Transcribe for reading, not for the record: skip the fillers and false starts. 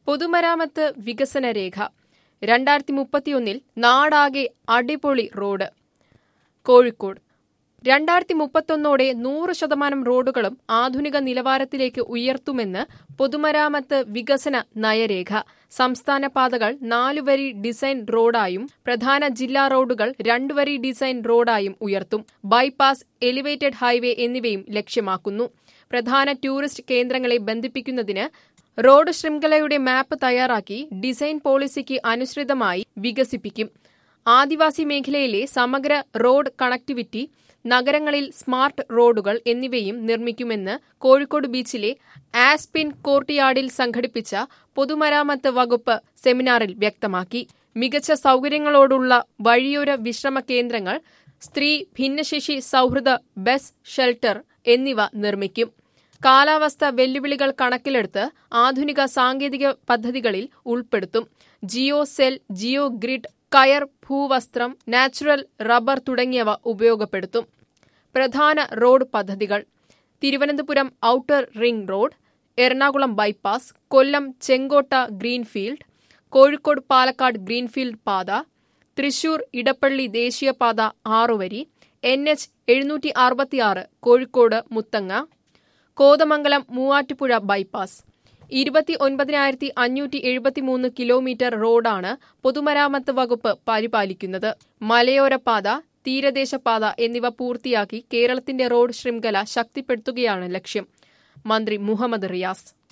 പൊതുമരാമത്ത് വികസന രേഖ 2031 നാടാകെ അടിപൊളി റോഡ്. കോഴിക്കോട് 2031 100% റോഡുകളും ആധുനിക നിലവാരത്തിലേക്ക് ഉയർത്തുമെന്ന് പൊതുമരാമത്ത് വികസന നയരേഖ. സംസ്ഥാന പാതകൾ 4 വരി ഡിസൈൻ റോഡായും പ്രധാന ജില്ലാ റോഡുകൾ 2 വരി ഡിസൈൻ റോഡായും ഉയർത്തും. ബൈപ്പാസ്, എലിവേറ്റഡ് ഹൈവേ എന്നിവയും ലക്ഷ്യമാക്കുന്നു. പ്രധാന ടൂറിസ്റ്റ് കേന്ദ്രങ്ങളെ ബന്ധിപ്പിക്കുന്നതിന് റോഡ് ശൃംഖലയുടെ മാപ്പ് തയ്യാറാക്കി ഡിസൈൻ പോളിസിക്ക് അനുസൃതമായി വികസിപ്പിക്കും. ആദിവാസി മേഖലയിലെ സമഗ്ര റോഡ് കണക്ടിവിറ്റി, നഗരങ്ങളിൽ സ്മാർട്ട് റോഡുകൾ എന്നിവയും നിർമ്മിക്കുമെന്ന് കോഴിക്കോട് ബീച്ചിലെ ആസ്പിൻ കോർട്ട്യാർഡിൽ സംഘടിപ്പിച്ച പൊതുമരാമത്ത് വകുപ്പ് സെമിനാറിൽ വ്യക്തമാക്കി. മികച്ച സൗകര്യങ്ങളോടുള്ള വഴിയോര വിശ്രമ കേന്ദ്രങ്ങൾ, സ്ത്രീ ഭിന്നശേഷി സൗഹൃദ ബസ് ഷെൽട്ടർ എന്നിവ നിർമ്മിക്കും. കാലാവസ്ഥ വെല്ലുവിളികൾ കണക്കിലെടുത്ത് ആധുനിക സാങ്കേതിക പദ്ധതികളിൽ ഉൾപ്പെടുത്തും. ജിയോ സെൽ, ജിയോ ഗ്രിഡ്, കയർ, ഭൂവസ്ത്രം, നാച്ചുറൽ റബ്ബർ തുടങ്ങിയവ ഉപയോഗപ്പെടുത്തും. പ്രധാന റോഡ് പദ്ധതികൾ: Thiruvananthapuram outer ring road, Ernakulam bypass, Kollam Chenkotta greenfield, Kozhikode Palakkad greenfield പാത, തൃശൂർ ഇടപ്പള്ളി ദേശീയപാത 6 വരി, NH 766 Kozhikode Muthanga, Kothamangalam Muvattupuzha bypass. 29,573 kilometre റോഡാണ് പൊതുമരാമത്ത് വകുപ്പ് പരിപാലിക്കുന്നത്. മലയോരപാത, തീരദേശപാത എന്നിവ പൂർത്തിയാക്കി കേരളത്തിന്റെ റോഡ് ശൃംഖല ശക്തിപ്പെടുത്തുകയാണ് ലക്ഷ്യം. മന്ത്രി മുഹമ്മദ് റിയാസ്